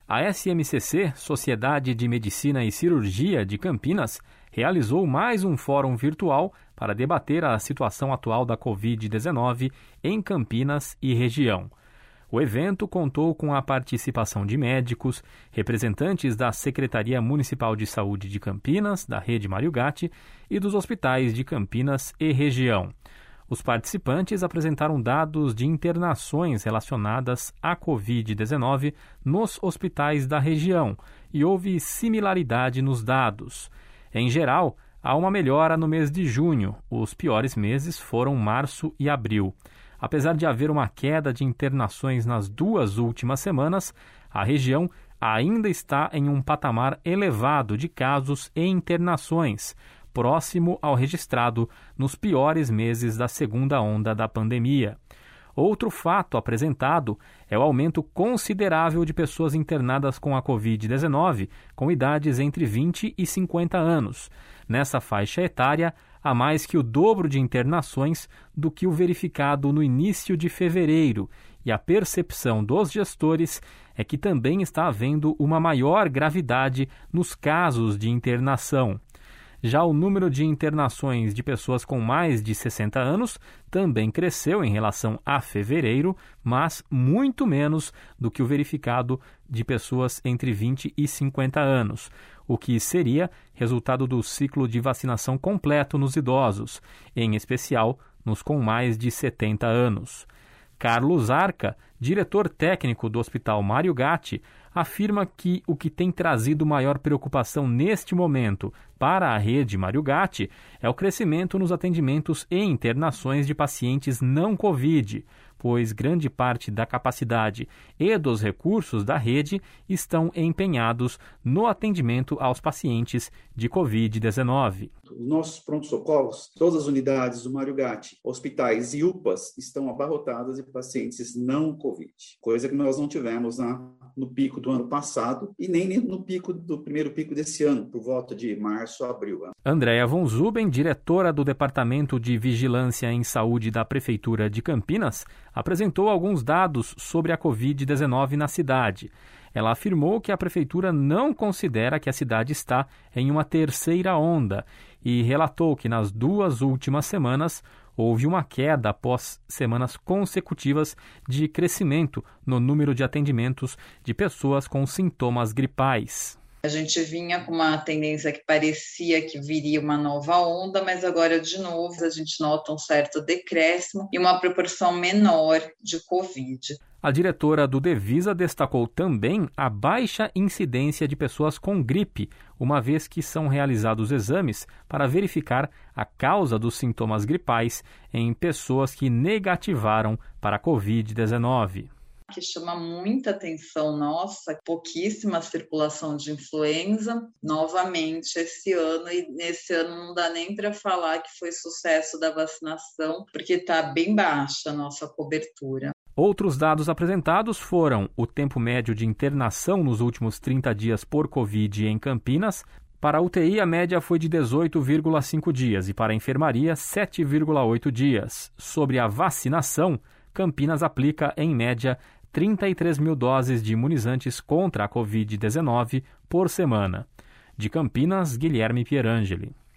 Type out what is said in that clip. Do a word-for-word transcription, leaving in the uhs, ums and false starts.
A S M C C, Sociedade de Medicina e Cirurgia de Campinas, realizou mais um fórum virtual para debater a situação atual da covid dezenove em Campinas e região. O evento contou com a participação de médicos, representantes da Secretaria Municipal de Saúde de Campinas, da Rede Mário Gatti, e dos hospitais de Campinas e região. Os participantes apresentaram dados de internações relacionadas à covid dezenove nos hospitais da região e houve similaridade nos dados. Em geral, há uma melhora no mês de junho. Os piores meses foram março e abril. Apesar de haver uma queda de internações nas duas últimas semanas, a região ainda está em um patamar elevado de casos e internações, próximo ao registrado nos piores meses da segunda onda da pandemia. Outro fato apresentado é o aumento considerável de pessoas internadas com a covid dezenove com idades entre vinte e cinquenta anos. Nessa faixa etária, há mais que o dobro de internações do que o verificado no início de fevereiro, e a percepção dos gestores é que também está havendo uma maior gravidade nos casos de internação. Já o número de internações de pessoas com mais de sessenta anos também cresceu em relação a fevereiro, mas muito menos do que o verificado de pessoas entre vinte e cinquenta anos, o que seria resultado do ciclo de vacinação completo nos idosos, em especial nos com mais de setenta anos. Carlos Arca, diretor técnico do Hospital Mário Gatti, afirma que o que tem trazido maior preocupação neste momento para a rede Mário Gatti é o crescimento nos atendimentos e internações de pacientes não Covid, pois grande parte da capacidade e dos recursos da rede estão empenhados no atendimento aos pacientes de covid dezenove. Os nossos prontos-socorros, todas as unidades do Mário Gatti, hospitais e U P As estão abarrotadas de pacientes não Covid, coisa que nós não tivemos na, no pico do ano passado e nem no pico do primeiro pico desse ano, por volta de março a abril. Andréa von Zuben, diretora do Departamento de Vigilância em Saúde da Prefeitura de Campinas, apresentou alguns dados sobre a covid dezenove na cidade. Ela afirmou que a prefeitura não considera que a cidade está em uma terceira onda e relatou que nas duas últimas semanas houve uma queda após semanas consecutivas de crescimento no número de atendimentos de pessoas com sintomas gripais. A gente vinha com uma tendência que parecia que viria uma nova onda, mas agora, de novo, a gente nota um certo decréscimo e uma proporção menor de Covid. A diretora do Devisa destacou também a baixa incidência de pessoas com gripe, uma vez que são realizados exames para verificar a causa dos sintomas gripais em pessoas que negativaram para a covid dezenove. Que chama muita atenção nossa, pouquíssima circulação de influenza, novamente esse ano, e nesse ano não dá nem para falar que foi sucesso da vacinação, porque está bem baixa a nossa cobertura. Outros dados apresentados foram o tempo médio de internação nos últimos trinta dias por Covid em Campinas. Para a U T I, a média foi de dezoito vírgula cinco dias e para a enfermaria, sete vírgula oito dias. Sobre a vacinação, Campinas aplica, em média, trinta e três mil doses de imunizantes contra a covid dezenove por semana. De Campinas, Guilherme Pierangeli.